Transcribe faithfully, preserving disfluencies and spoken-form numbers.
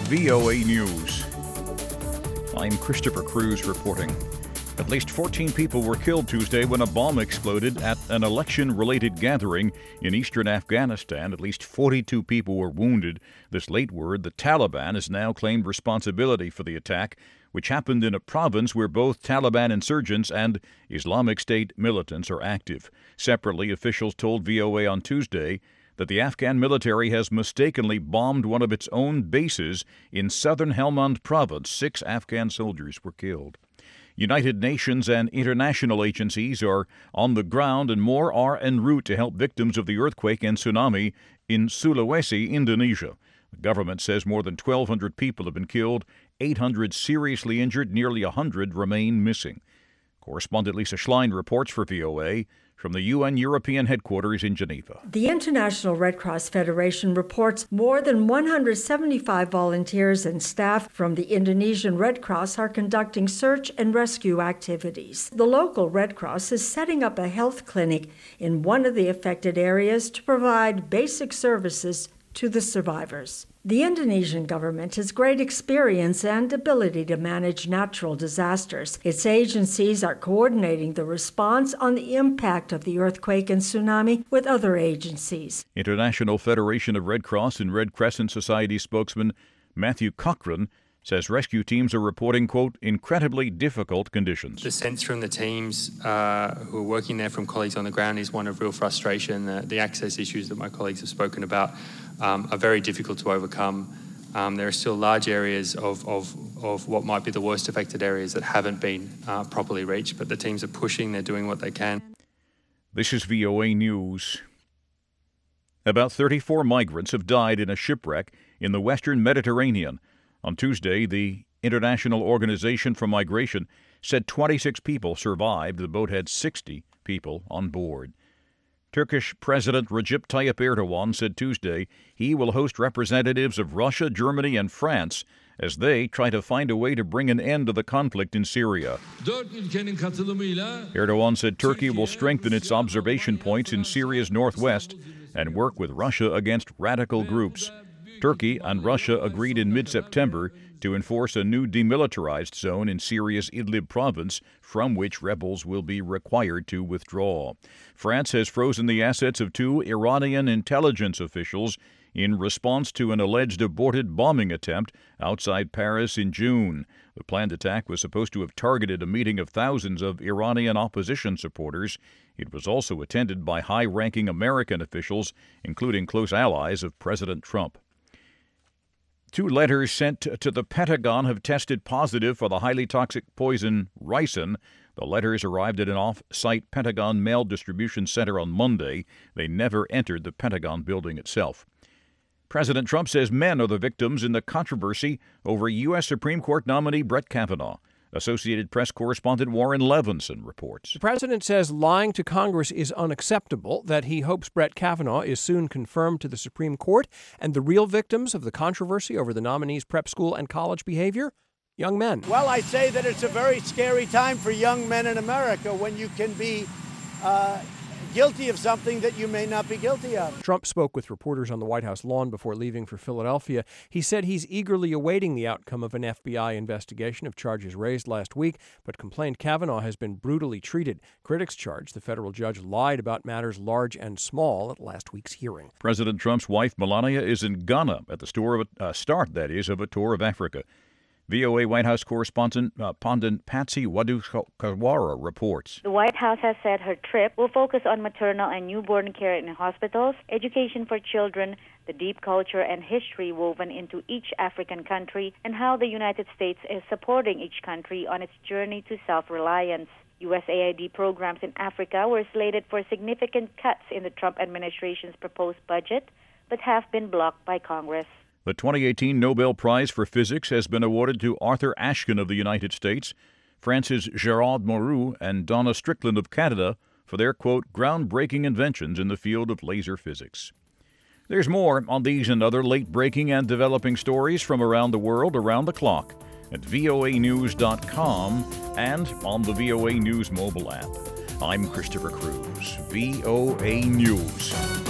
V O A News. I'm Christopher Cruz reporting. At least fourteen people were killed Tuesday when a bomb exploded at an election-related gathering in eastern Afghanistan. At least forty-two people were wounded. This late word, the Taliban has now claimed responsibility for the attack, which happened in a province where both Taliban insurgents and Islamic State militants are active. Separately, officials told V O A on Tuesday that the Afghan military has mistakenly bombed one of its own bases in southern Helmand province. Six Afghan soldiers were killed. United Nations and international agencies are on the ground, and more are en route to help victims of the earthquake and tsunami in Sulawesi, Indonesia. The government says more than twelve hundred people have been killed, eight hundred seriously injured, nearly one hundred remain missing. Correspondent Lisa Schlein reports for V O A from the U N European headquarters in Geneva. The International Red Cross Federation reports more than one hundred seventy-five volunteers and staff from the Indonesian Red Cross are conducting search and rescue activities. The local Red Cross is setting up a health clinic in one of the affected areas to provide basic services to the survivors. The Indonesian government has great experience and ability to manage natural disasters. Its agencies are coordinating the response on the impact of the earthquake and tsunami with other agencies. International Federation of Red Cross and Red Crescent Society spokesman Matthew Cochran says rescue teams are reporting, quote, incredibly difficult conditions. The sense from the teams uh, who are working there, from colleagues on the ground, is one of real frustration. Uh, the access issues that my colleagues have spoken about um, are very difficult to overcome. Um, there are still large areas of, of, of what might be the worst affected areas that haven't been uh, properly reached, but the teams are pushing, they're doing what they can. This is V O A News. About thirty-four migrants have died in a shipwreck in the western Mediterranean. On Tuesday, the International Organization for Migration said twenty-six people survived. The boat had sixty people on board. Turkish President Recep Tayyip Erdogan said Tuesday he will host representatives of Russia, Germany, and France as they try to find a way to bring an end to the conflict in Syria. Erdogan said Turkey will strengthen its observation points in Syria's northwest and work with Russia against radical groups. Turkey and Russia agreed in mid-September to enforce a new demilitarized zone in Syria's Idlib province, from which rebels will be required to withdraw. France has frozen the assets of two Iranian intelligence officials in response to an alleged aborted bombing attempt outside Paris in June. The planned attack was supposed to have targeted a meeting of thousands of Iranian opposition supporters. It was also attended by high-ranking American officials, including close allies of President Trump. Two letters sent to the Pentagon have tested positive for the highly toxic poison ricin. The letters arrived at an off-site Pentagon mail distribution center on Monday. They never entered the Pentagon building itself. President Trump says men are the victims in the controversy over U S Supreme Court nominee Brett Kavanaugh. Associated Press correspondent Warren Levinson reports. The president says lying to Congress is unacceptable, that he hopes Brett Kavanaugh is soon confirmed to the Supreme Court, and the real victims of the controversy over the nominee's prep school and college behavior? Young men. Well, I say that it's a very scary time for young men in America when you can be uh, guilty of something that you may not be guilty of. Trump spoke with reporters on the White House lawn before leaving for Philadelphia. He said he's eagerly awaiting the outcome of an F B I investigation of charges raised last week, but complained Kavanaugh has been brutally treated. Critics charge the federal judge lied about matters large and small at last week's hearing. President Trump's wife, Melania, is in Ghana at the store of a, uh, start, that is, of a tour of Africa. V O A White House correspondent uh, Pondent Patsy Wadukawara reports. The White House has said her trip will focus on maternal and newborn care in hospitals, education for children, the deep culture and history woven into each African country, and how the United States is supporting each country on its journey to self-reliance. U S A I D programs in Africa were slated for significant cuts in the Trump administration's proposed budget, but have been blocked by Congress. The twenty eighteen Nobel Prize for Physics has been awarded to Arthur Ashkin of the United States, Francis Gerard Moreau, and Donna Strickland of Canada for their, quote, groundbreaking inventions in the field of laser physics. There's more on these and other late-breaking and developing stories from around the world around the clock at V O A news dot com and on the V O A News mobile app. I'm Christopher Cruz, V O A News.